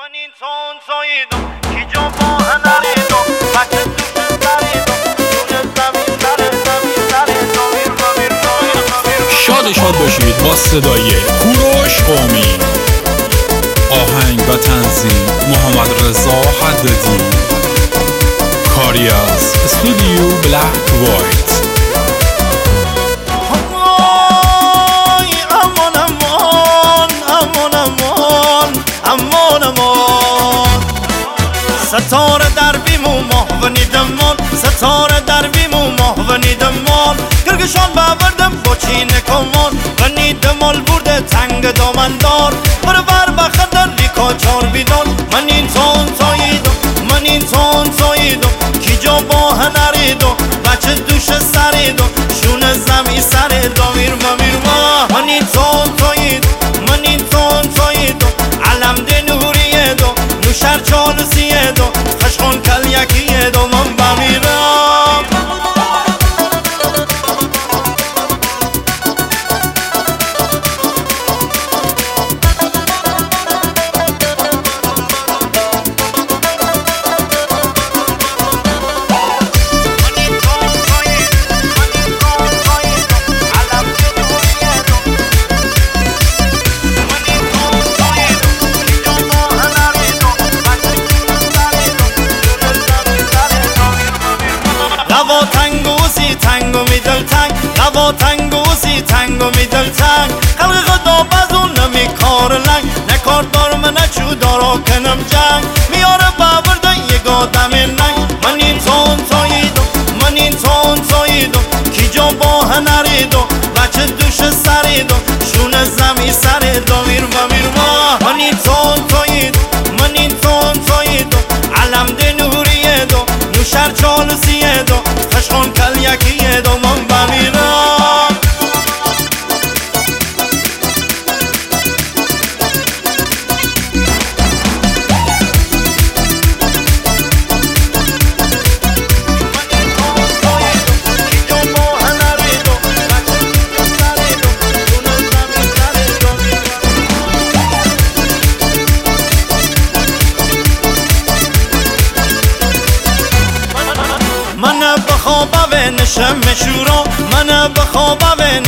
من insan saydım ki cevabı neredeydim vakit düşün neredeydim جون زمین سر شاد باشید با صدای کوروش امید. آهنگ و تنظیم محمد رضا حدادی. کاری از استودیو بلک وایت. ستاره در بیمو ماهونی دمان ستاره در بیمو ماهونی دمان گرگشان ببردم با چین کمان ونی دمال برده تنگ دامندار برور بخدر ریکا چار بیدان من insan saydım من insan saydım کی جا با نریدم بچه دوش سریدم شونه زمی سریدم میرما من insan saydım من insan saydım علم دنوریه دو نوشر چالوسیه دو خشخون کل یکیه دو من بمیرم لوا تنگوزی تنگو میدل تنگ لوا تنگوزی تنگو میدل تنگ خلق خدا بزون نمی کار لنگ نکار دارم نچو دارا کنم جنگ میاره ببرده یک آدم ننگ من insan saydım من insan saydım کی جا با نریدم بچه دوش سریدم شونه زمی سریدم میرما من insan saydım من insan saydım علم دنوریه دو نوشر چالوسیه دو خشخون کل یکیه دو من بمیرم من بخوابه و نشم شورا من بخوابه و